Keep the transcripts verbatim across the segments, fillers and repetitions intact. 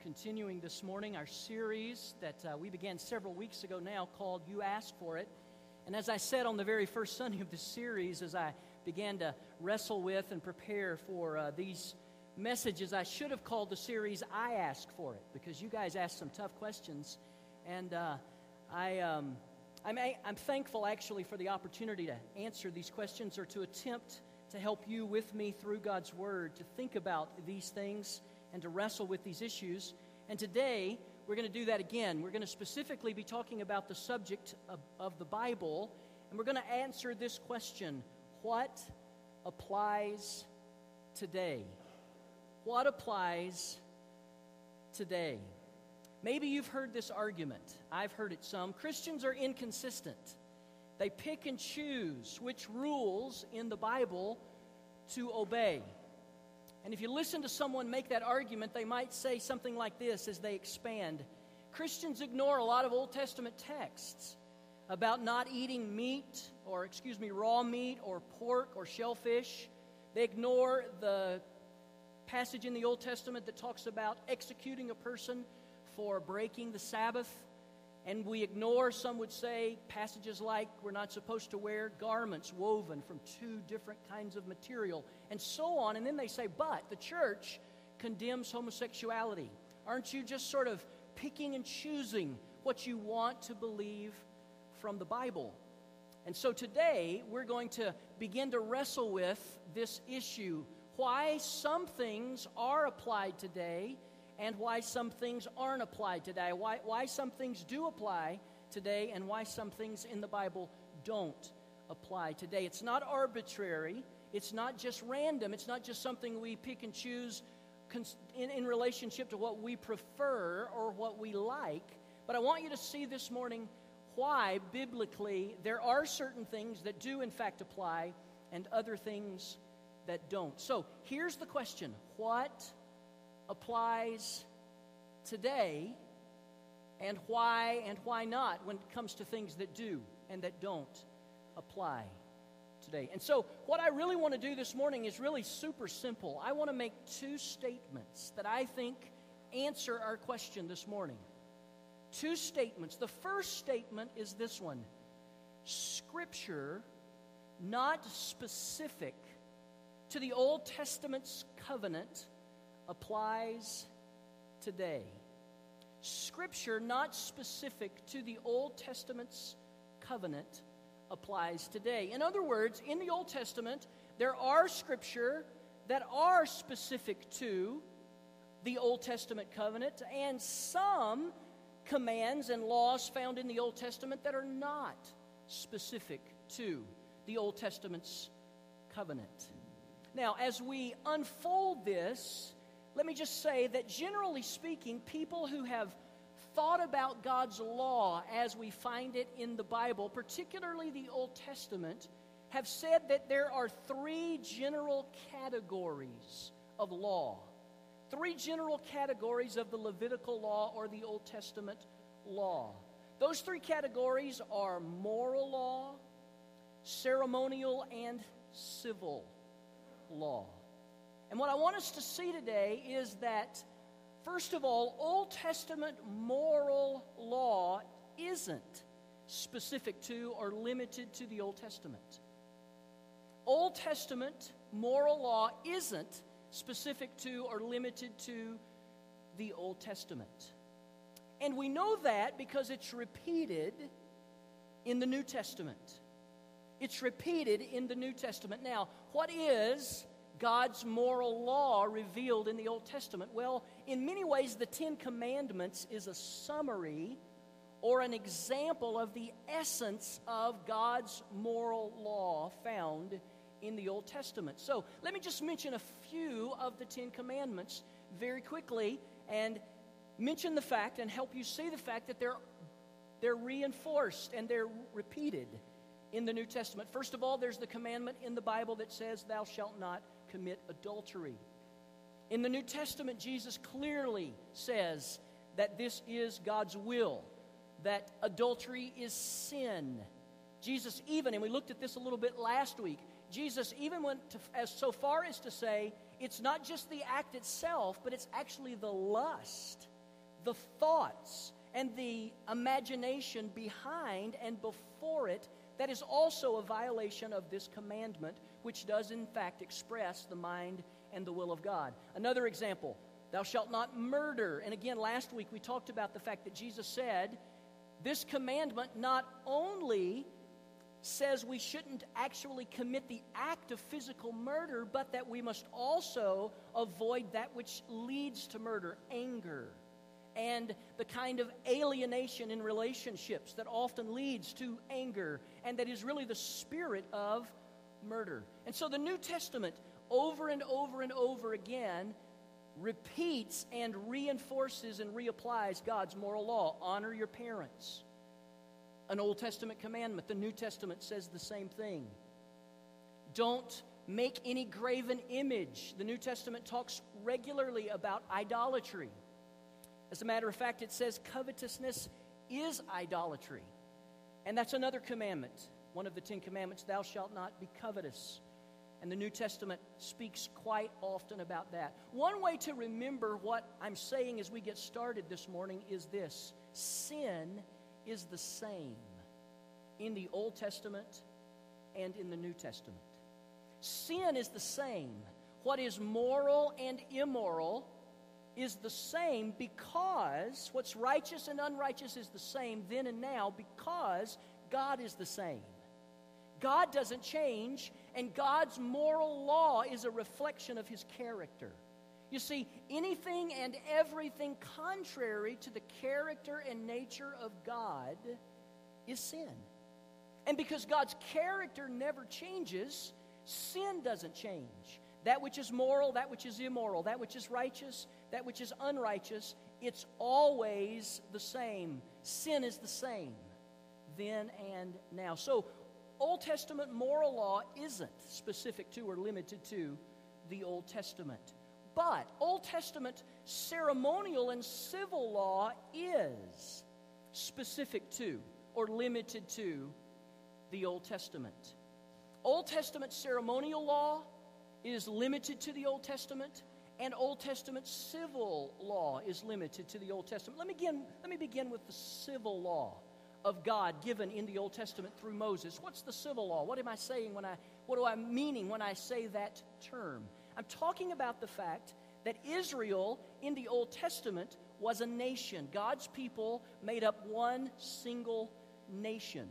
continuing this morning our series that uh, we began several weeks ago now called You Asked For It. And as I said on the very first Sunday of this series, as I began to wrestle with and prepare for uh, these messages, I should have called the series I Asked For It, because you guys asked some tough questions. And uh, I, um, I'm, I'm thankful actually for the opportunity to answer these questions or to attempt to help you with me through God's Word to think about these things and to wrestle with these issues. And today, we're going to do that again. We're going to specifically be talking about the subject of, of the Bible, and we're going to answer this question: what applies today? What applies today? Maybe you've heard this argument. I've heard it some. Christians are inconsistent. They pick and choose which rules in the Bible to obey. And if you listen to someone make that argument, they might say something like this as they expand. Christians ignore a lot of Old Testament texts about not eating meat, or excuse me, raw meat, or pork, or shellfish. They ignore the passage in the Old Testament that talks about executing a person for breaking the Sabbath. And we ignore, some would say, passages like we're not supposed to wear garments woven from two different kinds of material, and so on. And then they say, but the church condemns homosexuality. Aren't you just sort of picking and choosing what you want to believe from the Bible? And so today, we're going to begin to wrestle with this issue: why some things are applied today and why some things aren't applied today, why, why some things do apply today, and why some things in the Bible don't apply today. It's not arbitrary. It's not just random. It's not just something we pick and choose in, in relationship to what we prefer or what we like. But I want you to see this morning why, biblically, there are certain things that do, in fact, apply and other things that don't. So here's the question: what applies today, and why and why not when it comes to things that do and that don't apply today? And so what I really want to do this morning is really super simple. I want to make two statements that I think answer our question this morning. Two statements. The first statement is this one: Scripture, not specific to the Old Testament's covenant, applies today. Scripture, not specific to the Old Testament's covenant, applies today. In other words, in the Old Testament, there are Scripture that are specific to the Old Testament covenant, and some commands and laws found in the Old Testament that are not specific to the Old Testament's covenant. Now, as we unfold this, let me just say that generally speaking, people who have thought about God's law as we find it in the Bible, particularly the Old Testament, have said that there are three general categories of law. Three general categories of the Levitical law or the Old Testament law. Those three categories are moral law, ceremonial, and civil law. And what I want us to see today is that, first of all, Old Testament moral law isn't specific to or limited to the Old Testament. Old Testament moral law isn't specific to or limited to the Old Testament. And we know that because it's repeated in the New Testament. It's repeated in the New Testament. Now, what is God's moral law revealed in the Old Testament? Well, in many ways, the Ten Commandments is a summary or an example of the essence of God's moral law found in the Old Testament. So let me just mention a few of the Ten Commandments very quickly and mention the fact and help you see the fact that they're, they're reinforced and they're repeated in the New Testament. First of all, there's the commandment in the Bible that says, "Thou shalt not commit adultery." In the New Testament, Jesus clearly says that this is God's will, that adultery is sin. Jesus even, and we looked at this a little bit last week, Jesus even went to, as so far as to say it's not just the act itself, but it's actually the lust the thoughts and the imagination behind and before it that is also a violation of this commandment, which does in fact express the mind and the will of God. Another example, thou shalt not murder. And again, last week we talked about the fact that Jesus said this commandment not only says we shouldn't actually commit the act of physical murder, but that we must also avoid that which leads to murder, anger, and the kind of alienation in relationships that often leads to anger, and that is really the spirit of murder. And so the New Testament, over and over and over again, repeats and reinforces and reapplies God's moral law. Honor your parents. An Old Testament commandment. The New Testament says the same thing. Don't make any graven image. The New Testament talks regularly about idolatry. As a matter of fact, it says covetousness is idolatry. And that's another commandment. One of the Ten Commandments, thou shalt not be covetous. And the New Testament speaks quite often about that. One way to remember what I'm saying as we get started this morning is this. Sin is the same in the Old Testament and in the New Testament. Sin is the same. What is moral and immoral is the same because what's righteous and unrighteous is the same then and now because God is the same. God doesn't change, and God's moral law is a reflection of His character. You see, anything and everything contrary to the character and nature of God is sin. And because God's character never changes, sin doesn't change. That which is moral, that which is immoral, that which is righteous, that which is unrighteous, it's always the same. Sin is the same then and now. So, Old Testament moral law isn't specific to or limited to the Old Testament. But Old Testament ceremonial and civil law is specific to or limited to the Old Testament. Old Testament ceremonial law is limited to the Old Testament, and Old Testament civil law is limited to the Old Testament. Let me begin, let me begin with the civil law of God given in the Old Testament through Moses. What's the civil law? What am I saying when I, what do I meaning when I say that term? I'm talking about the fact that Israel in the Old Testament was a nation. God's people made up one single nation.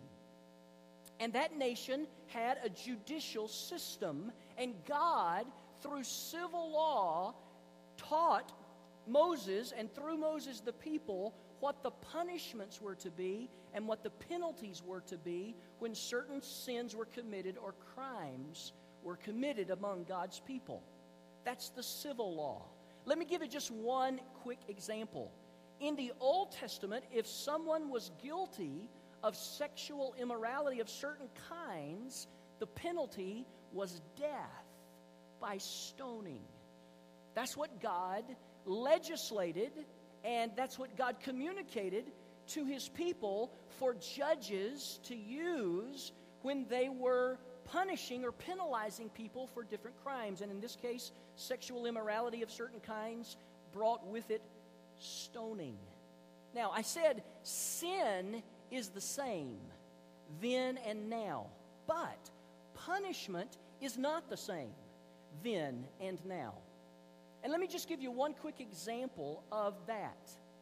And that nation had a judicial system, and God, through civil law, taught Moses, and through Moses the people, what the punishments were to be and what the penalties were to be when certain sins were committed or crimes were committed among God's people. That's the civil law. Let me give you just one quick example. In the Old Testament, if someone was guilty of sexual immorality of certain kinds, the penalty was death by stoning. That's what God legislated, and that's what God communicated to His people for judges to use when they were punishing or penalizing people for different crimes. And in this case, sexual immorality of certain kinds brought with it stoning. Now, I said sin is the same then and now, but punishment is not the same then and now. And let me just give you one quick example of that.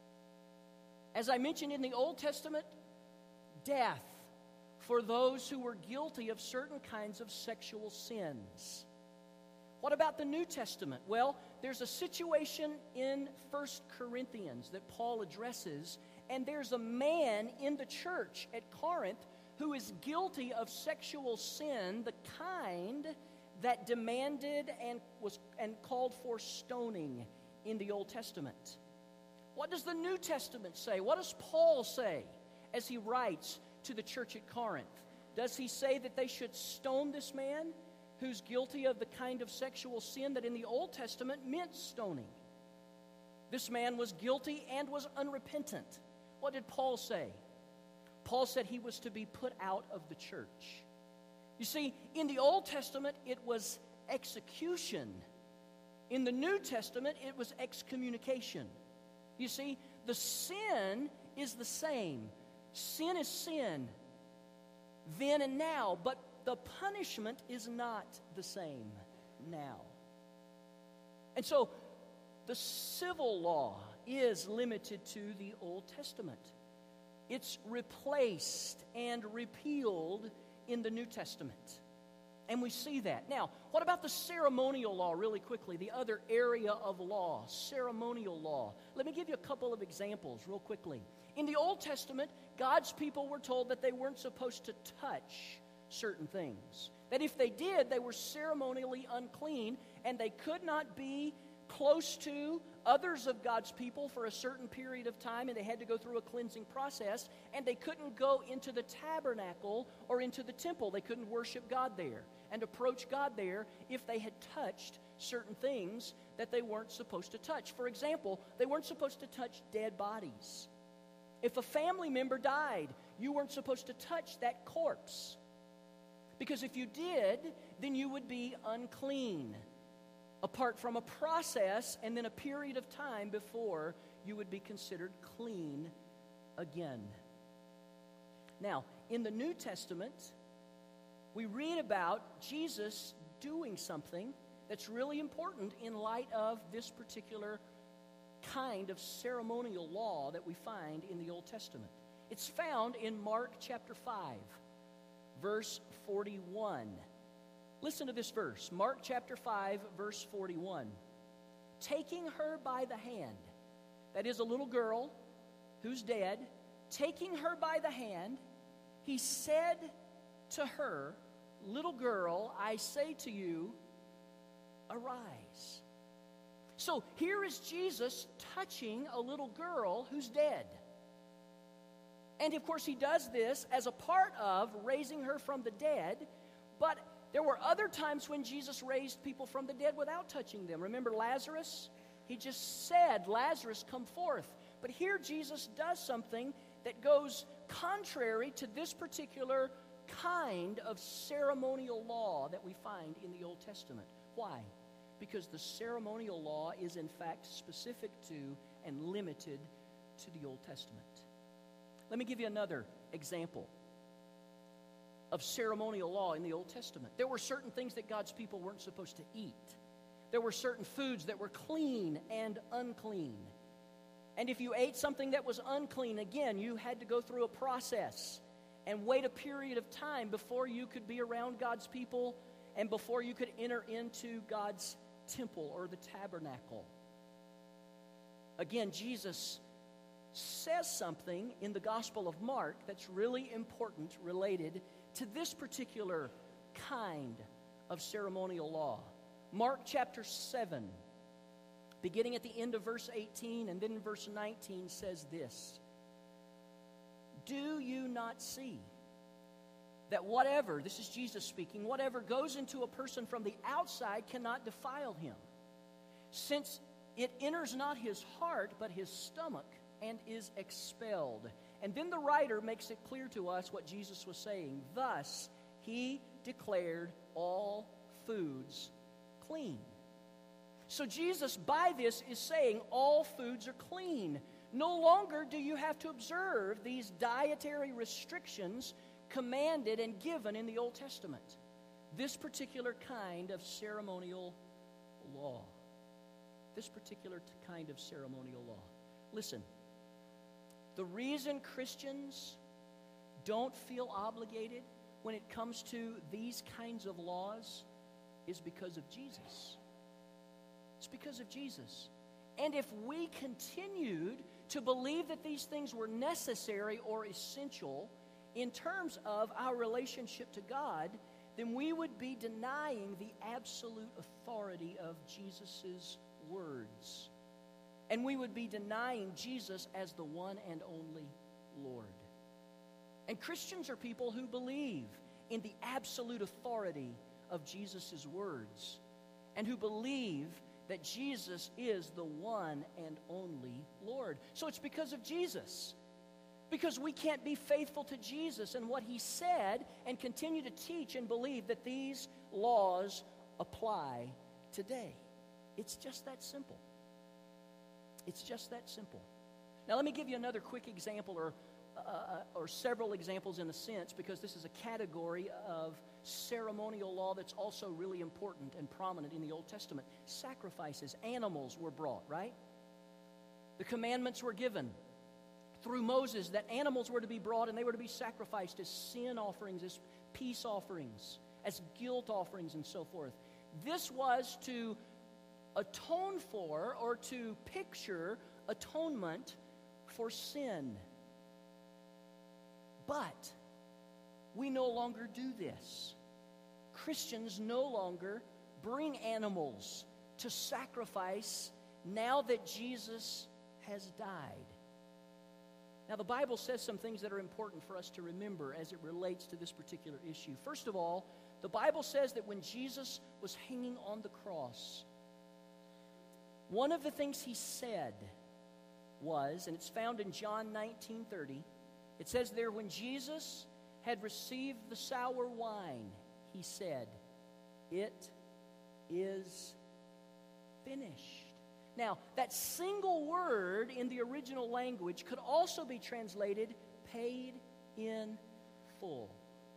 As I mentioned in the Old Testament, death for those who were guilty of certain kinds of sexual sins. What about the New Testament? Well, there's a situation in First Corinthians that Paul addresses, and there's a man in the church at Corinth who is guilty of sexual sin, the kind that demanded and was and called for stoning in the Old Testament. What does the New Testament say? What does Paul say as he writes to the church at Corinth? Does he say that they should stone this man who's guilty of the kind of sexual sin that in the Old Testament meant stoning? This man was guilty and was unrepentant. What did Paul say? Paul said he was to be put out of the church. You see, in the Old Testament, it was execution. In the New Testament, it was excommunication. You see, The sin is the same. Sin is sin, then and now, but the punishment is not the same now. And so, the civil law is limited to the Old Testament. It's replaced and repealed in the New Testament. And we see that. Now, what about the ceremonial law, really quickly? The other area of law, ceremonial law. Let me give you a couple of examples real quickly. In the Old Testament, God's people were told that they weren't supposed to touch certain things. That if they did, they were ceremonially unclean, and they could not be close to others of God's people for a certain period of time, and they had to go through a cleansing process, and they couldn't go into the tabernacle or into the temple. They couldn't worship God there and approach God there if they had touched certain things that they weren't supposed to touch. For example, they weren't supposed to touch dead bodies. If a family member died, you weren't supposed to touch that corpse, because if you did, then you would be unclean, apart from a process and then a period of time before you would be considered clean again. Now, in the New Testament, we read about Jesus doing something that's really important in light of this particular kind of ceremonial law that we find in the Old Testament. It's found in Mark chapter five, verse forty-one. Listen to this verse, Mark chapter five, verse forty-one. Taking her by the hand, that is a little girl who's dead, taking her by the hand, he said to her, "Little girl, I say to you, arise." So here is Jesus touching a little girl who's dead. And of course he does this as a part of raising her from the dead, but there were other times when Jesus raised people from the dead without touching them. Remember Lazarus? He just said, "Lazarus, come forth." But here Jesus does something that goes contrary to this particular kind of ceremonial law that we find in the Old Testament. Why? Because the ceremonial law is in fact specific to and limited to the Old Testament. Let me give you another example of ceremonial law in the Old Testament. There were certain things that God's people weren't supposed to eat. There were certain foods that were clean and unclean. And if you ate something that was unclean, again, you had to go through a process and wait a period of time before you could be around God's people and before you could enter into God's temple or the tabernacle. Again, Jesus says something in the Gospel of Mark that's really important related to this particular kind of ceremonial law. Mark chapter seven, beginning at the end of verse eighteen and then in verse nineteen, says this: "Do you not see that whatever," this is Jesus speaking, "whatever goes into a person from the outside cannot defile him, since it enters not his heart but his stomach and is expelled." And then the writer makes it clear to us what Jesus was saying. Thus, he declared all foods clean. So Jesus, by this, is saying all foods are clean. No longer do you have to observe these dietary restrictions commanded and given in the Old Testament. This particular kind of ceremonial law. This particular kind of ceremonial law. Listen, the reason Christians don't feel obligated when it comes to these kinds of laws is because of Jesus. It's because of Jesus. And if we continued to believe that these things were necessary or essential in terms of our relationship to God, then we would be denying the absolute authority of Jesus' words. And we would be denying Jesus as the one and only Lord. And Christians are people who believe in the absolute authority of Jesus' words and who believe that Jesus is the one and only Lord. So it's because of Jesus. Because we can't be faithful to Jesus and what he said and continue to teach and believe that these laws apply today. It's just that simple. It's just that simple. Now, let me give you another quick example, or uh, or several examples in a sense, because this is a category of ceremonial law that's also really important and prominent in the Old Testament. Sacrifices, animals were brought, right? The commandments were given through Moses that animals were to be brought and they were to be sacrificed as sin offerings, as peace offerings, as guilt offerings, and so forth. This was to atone for, or to picture atonement for sin. But we no longer do this. Christians no longer bring animals to sacrifice now that Jesus has died. Now, the Bible says some things that are important for us to remember as it relates to this particular issue. First of all, the Bible says that when Jesus was hanging on the cross, one of the things he said was, and it's found in John nineteen thirty, it says there, when Jesus had received the sour wine, he said, "It is finished." Now, that single word in the original language could also be translated paid in full.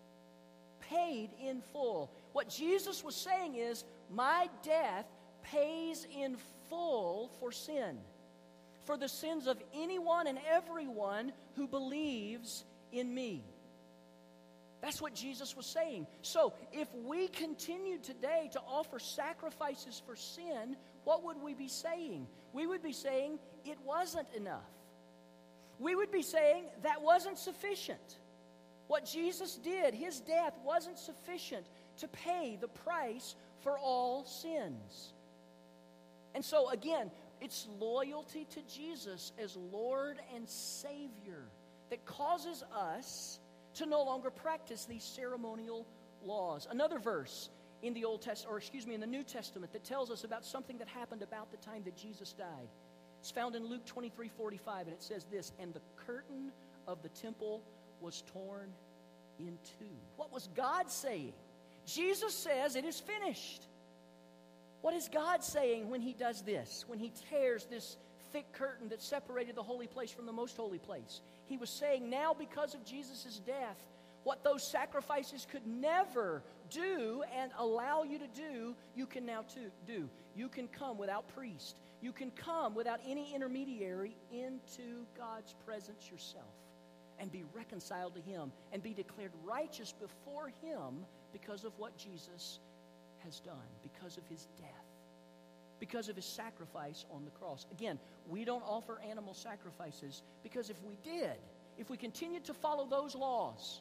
Paid in full. What Jesus was saying is, my death pays in full for sin, for the sins of anyone and everyone who believes in me. That's what Jesus was saying. So, if we continued today to offer sacrifices for sin, what would we be saying? We would be saying it wasn't enough. We would be saying that wasn't sufficient. What Jesus did, his death, wasn't sufficient to pay the price for all sins. And so, again, it's loyalty to Jesus as Lord and Savior that causes us to no longer practice these ceremonial laws. Another verse in the Old Testament, or excuse me, in the New Testament, that tells us about something that happened about the time that Jesus died. It's found in Luke twenty-three forty-five, and it says this, "And the curtain of the temple was torn in two." What was God saying? Jesus says it is finished. What is God saying when he does this? When he tears this thick curtain that separated the holy place from the most holy place? He was saying now, because of Jesus' death, what those sacrifices could never do and allow you to do, you can now to do. You can come without priest. You can come without any intermediary into God's presence yourself and be reconciled to him and be declared righteous before him because of what Jesus has done, because of his death, because of his sacrifice on the cross. Again, we don't offer animal sacrifices because if we did, if we continued to follow those laws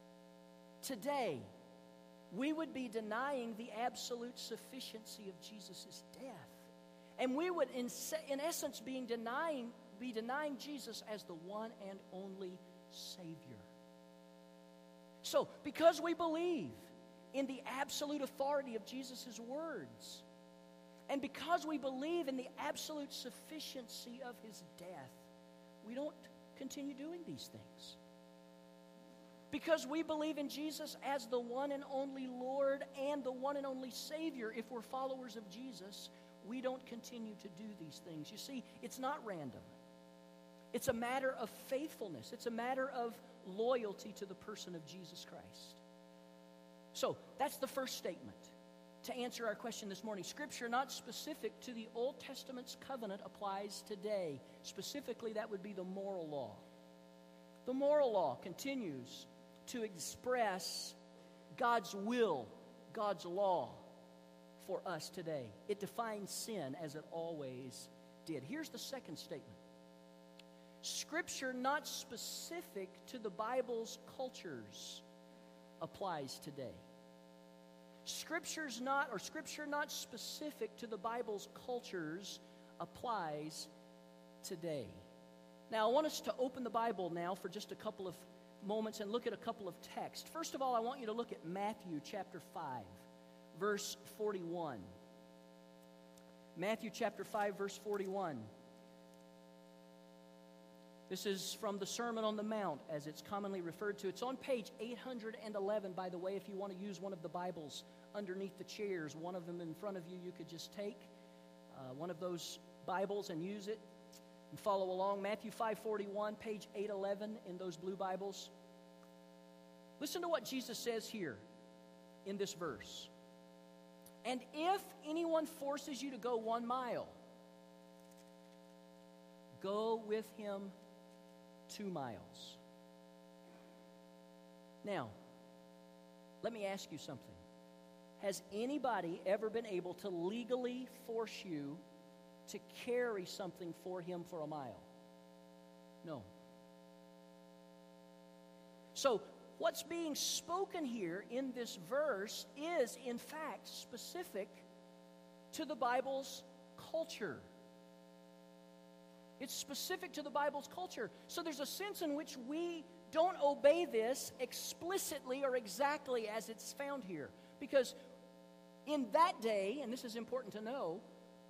today, we would be denying the absolute sufficiency of Jesus' death. And we would, in, in essence, being denying, be denying Jesus as the one and only Savior. So, because we believe in the absolute authority of Jesus' words, and because we believe in the absolute sufficiency of his death, we don't continue doing these things. Because we believe in Jesus as the one and only Lord and the one and only Savior, if we're followers of Jesus, we don't continue to do these things. You see, it's not random. It's a matter of faithfulness. It's a matter of loyalty to the person of Jesus Christ. So, that's the first statement. To answer our question this morning, Scripture not specific to the Old Testament's covenant applies today. Specifically, that would be the moral law. The moral law continues to express God's will, God's law for us today. It defines sin as it always did. Here's the second statement. Scripture not specific to the Bible's cultures applies today. Scripture's not, or Scripture not specific to the Bible's cultures applies today. Now, I want us to open the Bible now for just a couple of moments and look at a couple of texts. First of all, I want you to look at Matthew chapter five, verse forty-one. Matthew chapter five, verse forty-one. This is from the Sermon on the Mount, as it's commonly referred to. It's on page eight hundred eleven, by the way, if you want to use one of the Bibles underneath the chairs. One of them in front of you, you could just take uh, one of those Bibles and use it. And follow along, Matthew five forty-one, page eight eleven in those blue Bibles. Listen to what Jesus says here in this verse. And if anyone forces you to go one mile, go with him two miles. Now, let me ask you something. Has anybody ever been able to legally force you to carry something for him for a mile? No. So, what's being spoken here in this verse is, in fact, specific to the Bible's culture. It's specific to the Bible's culture. So there's a sense in which we don't obey this explicitly or exactly as it's found here. Because in that day, and this is important to know,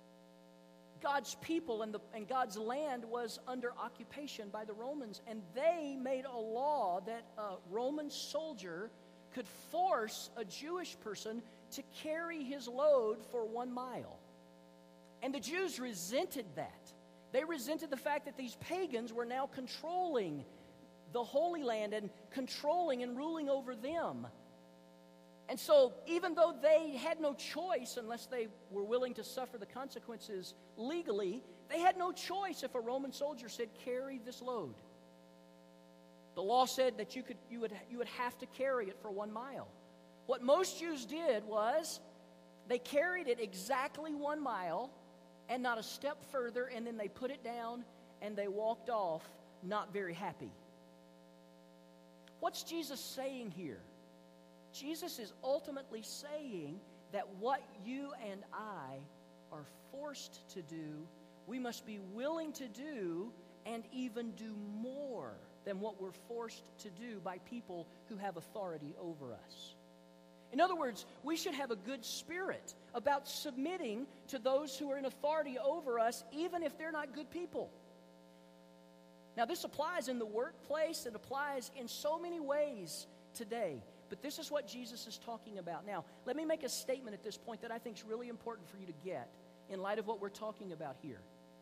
God's people and, the, and God's land was under occupation by the Romans, and they made a law that a Roman soldier could force a Jewish person to carry his load for one mile. And the Jews resented that. They resented the fact that these pagans were now controlling the Holy Land and controlling and ruling over them. And so, even though they had no choice unless they were willing to suffer the consequences legally, they had no choice if a Roman soldier said, carry this load. The law said that you could, you would, you would have to carry it for one mile. What most Jews did was they carried it exactly one mile and not a step further, and then they put it down and they walked off not very happy. What's Jesus saying here? Jesus is ultimately saying that what you and I are forced to do, we must be willing to do and even do more than what we're forced to do by people who have authority over us. In other words, we should have a good spirit about submitting to those who are in authority over us, even if they're not good people. Now, this applies in the workplace. It applies in so many ways today. But this is what Jesus is talking about. Now, let me make a statement at this point that I think is really important for you to get in light of what we're talking about here.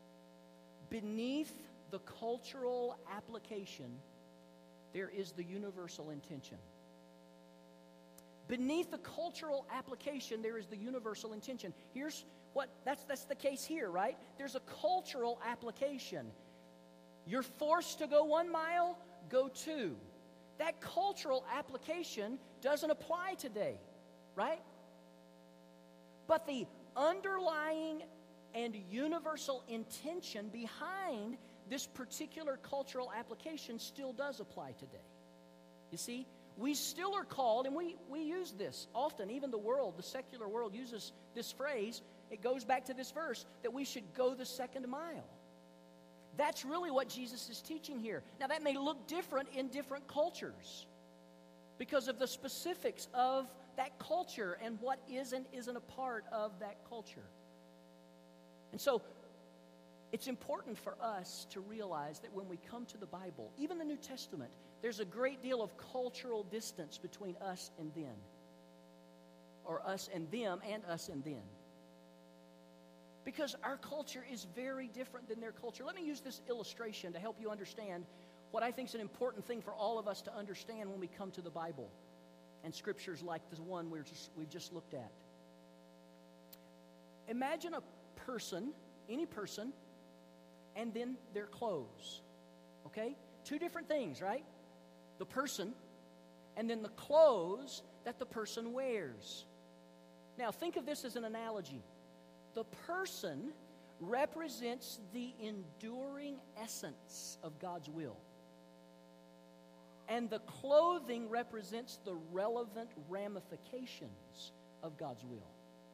Beneath the cultural application, there is the universal intention. Beneath the cultural application, there is the universal intention. Here's what, that's, that's the case here, right? There's a cultural application. You're forced to go one mile, go two. That cultural application doesn't apply today, right? But the underlying and universal intention behind this particular cultural application still does apply today. You see, we still are called, and we, we use this often, even the world, the secular world uses this phrase. It goes back to this verse, that we should go the second mile. That's really what Jesus is teaching here. Now, that may look different in different cultures because of the specifics of that culture and what is and isn't a part of that culture. And so, it's important for us to realize that when we come to the Bible, even the New Testament, there's a great deal of cultural distance between us and them, or us and them and us and them. Because our culture is very different than their culture. Let me use this illustration to help you understand what I think is an important thing for all of us to understand when we come to the Bible and scriptures like the one we're just, we've just looked at. Imagine a person, any person, and then their clothes. Okay? Two different things, right? The person, and then the clothes that the person wears. Now, think of this as an analogy. The person represents the enduring essence of God's will. And the clothing represents the relevant ramifications of God's will.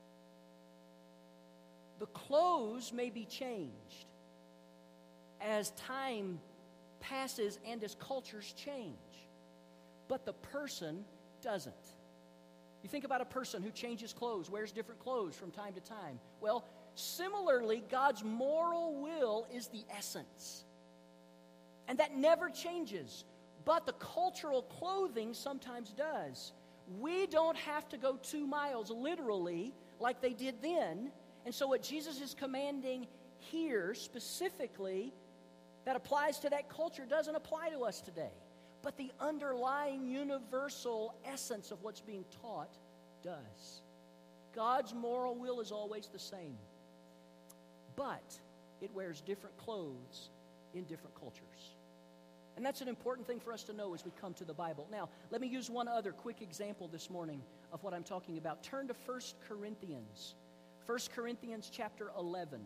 The clothes may be changed as time passes and as cultures change, but the person doesn't. You think about a person who changes clothes, wears different clothes from time to time. Well, similarly, God's moral will is the essence. And that never changes. But the cultural clothing sometimes does. We don't have to go two miles literally like they did then. And so what Jesus is commanding here specifically that applies to that culture doesn't apply to us today. But the underlying universal essence of what's being taught does. God's moral will is always the same. But it wears different clothes in different cultures. And that's an important thing for us to know as we come to the Bible. Now, let me use one other quick example this morning of what I'm talking about. Turn to First Corinthians. First Corinthians chapter eleven.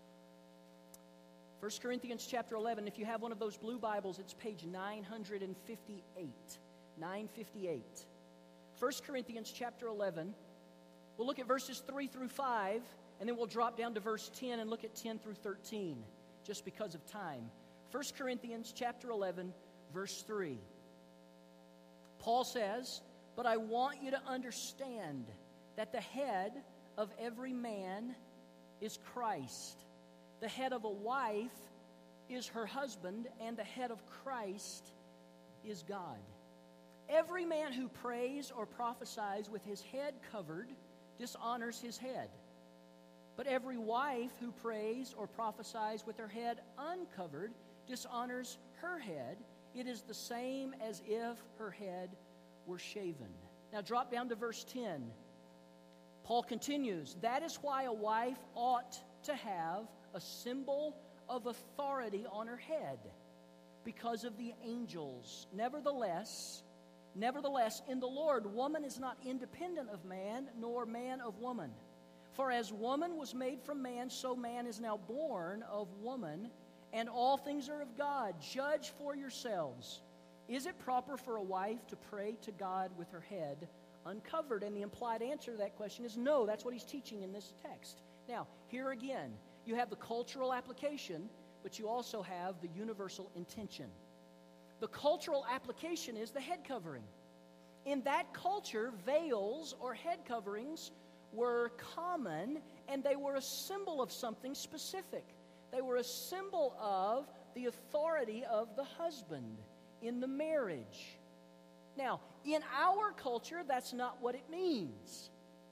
First Corinthians chapter eleven. If you have one of those blue Bibles, it's page nine fifty-eight. nine fifty-eight. First Corinthians chapter eleven. We'll look at verses three through five, and then we'll drop down to verse ten and look at ten through thirteen, just because of time. First Corinthians chapter eleven, verse three. Paul says, "But I want you to understand that the head of every man is Christ. The head of a wife is her husband, and the head of Christ is God. Every man who prays or prophesies with his head covered dishonors his head. But every wife who prays or prophesies with her head uncovered dishonors her head. It is the same as if her head were shaven." Now drop down to verse ten. Paul continues, "That is why a wife ought to have a symbol of authority on her head, because of the angels. Nevertheless, nevertheless, in the Lord, woman is not independent of man, nor man of woman. For as woman was made from man, so man is now born of woman, and all things are of God. Judge for yourselves. Is it proper for a wife to pray to God with her head uncovered?" And the implied answer to that question is no. That's what he's teaching in this text. Now, here again, you have the cultural application, but you also have the universal intention. The cultural application is the head covering. In that culture, veils or head coverings were common, and they were a symbol of something specific. They were a symbol of the authority of the husband in the marriage. Now, in our culture, that's not what it means.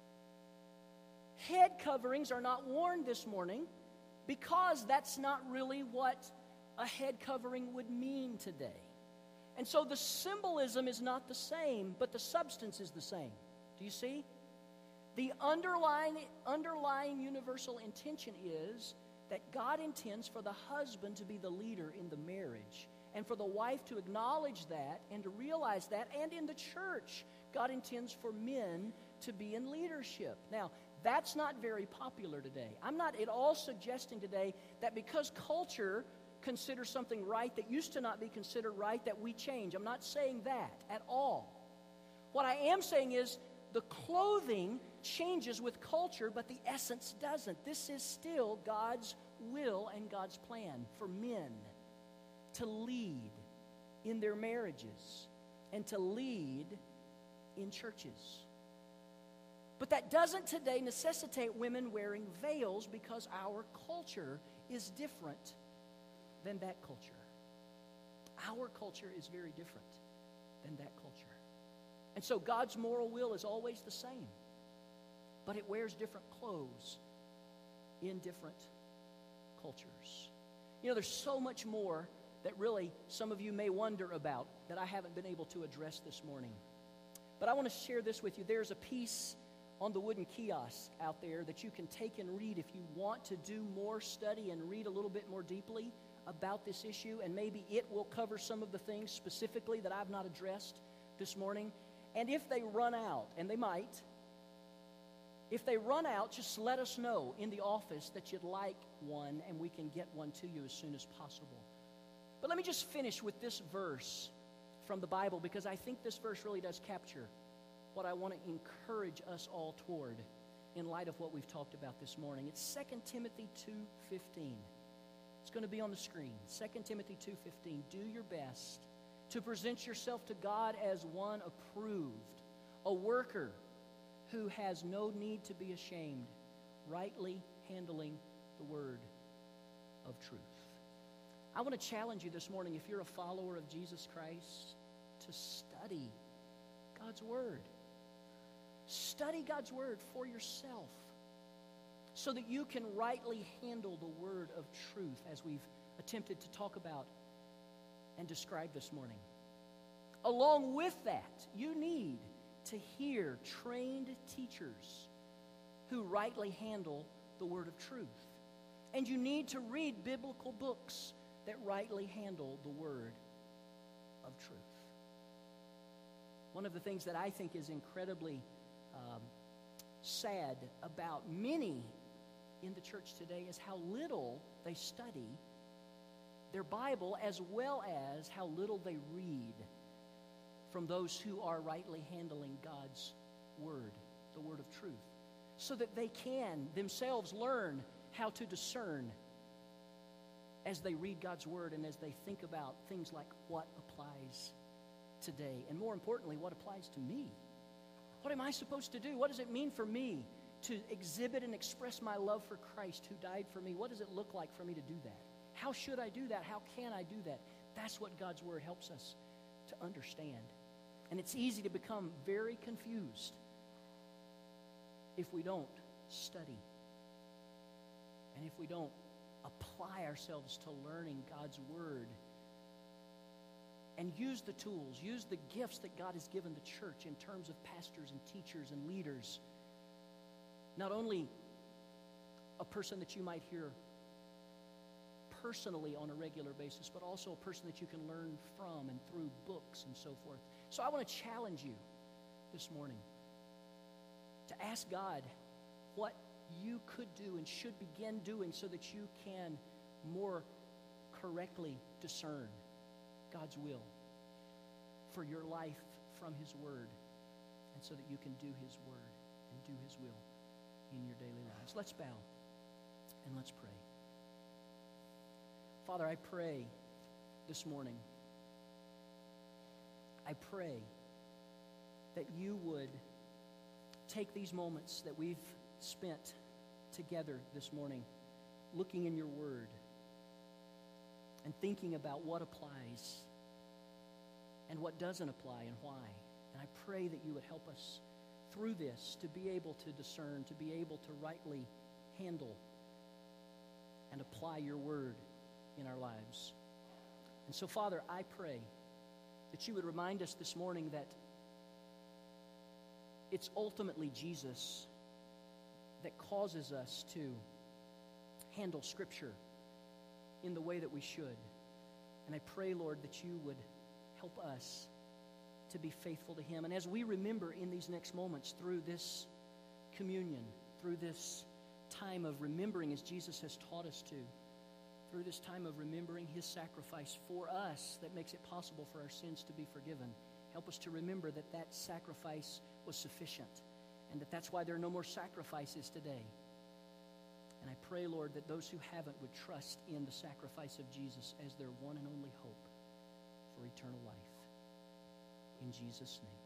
Head coverings are not worn this morning because that's not really what a head covering would mean today. And so the symbolism is not the same, but the substance is the same. Do you see? The underlying, underlying universal intention is that God intends for the husband to be the leader in the marriage, and for the wife to acknowledge that and to realize that. And in the church, God intends for men to be in leadership. Now, that's not very popular today. I'm not at all suggesting today that because culture considers something right that used to not be considered right, that we change. I'm not saying that at all. What I am saying is the clothing changes with culture, but the essence doesn't. This is still God's will and God's plan for men to lead in their marriages and to lead in churches. But that doesn't today necessitate women wearing veils, because our culture is different than that culture. Our culture is very different than that culture. And so God's moral will is always the same, but it wears different clothes in different cultures. You know, there's so much more that really some of you may wonder about that I haven't been able to address this morning. But I want to share this with you. There's a piece on the wooden kiosk out there that you can take and read if you want to do more study and read a little bit more deeply about this issue, and maybe it will cover some of the things specifically that I've not addressed this morning. And if they run out, and they might, if they run out, just let us know in the office that you'd like one, and we can get one to you as soon as possible. But let me just finish with this verse from the Bible, because I think this verse really does capture what I want to encourage us all toward in light of what we've talked about this morning. It's Second Timothy two fifteen. It's going to be on the screen. Second Timothy two fifteen. Do your best to present yourself to God as one approved, a worker who has no need to be ashamed, rightly handling the word of truth. I want to challenge you this morning, if you're a follower of Jesus Christ, to study God's word. Study God's word for yourself. so that you can rightly handle the word of truth as we've attempted to talk about and describe this morning. Along with that, you need to hear trained teachers who rightly handle the word of truth. And you need to read biblical books that rightly handle the word of truth. One of the things that I think is incredibly um, sad about many in the church today is how little they study their Bible, as well as how little they read from those who are rightly handling God's word, the word of truth, so that they can themselves learn how to discern as they read God's word and as they think about things like what applies today, and more importantly, what applies to me. What am I supposed to do? What does it mean for me to exhibit and express my love for Christ who died for me? What does it look like for me to do that? How should I do that? How can I do that? That's what God's word helps us to understand. And it's easy to become very confused if we don't study and if we don't apply ourselves to learning God's word and use the tools, use the gifts that God has given the church in terms of pastors and teachers and leaders. Not only a person that you might hear personally on a regular basis, but also a person that you can learn from and through books and so forth. So I want to challenge you this morning to ask God what you could do and should begin doing so that you can more correctly discern God's will for your life from His Word, and so that you can do His Word and do His will in your daily lives. Let's bow and let's pray. Father, I pray this morning, I pray that you would take these moments that we've spent together this morning looking in your word and thinking about what applies and what doesn't apply and why. And I pray that you would help us through this to be able to discern, to be able to rightly handle and apply your word in our lives. And so, Father, I pray that you would remind us this morning that it's ultimately Jesus that causes us to handle Scripture in the way that we should. And I pray, Lord, that you would help us to be faithful to Him. And as we remember in these next moments through this communion, through this time of remembering as Jesus has taught us to, through this time of remembering His sacrifice for us that makes it possible for our sins to be forgiven, help us to remember that that sacrifice was sufficient and that that's why there are no more sacrifices today. And I pray, Lord, that those who haven't would trust in the sacrifice of Jesus as their one and only hope for eternal life. In Jesus' name.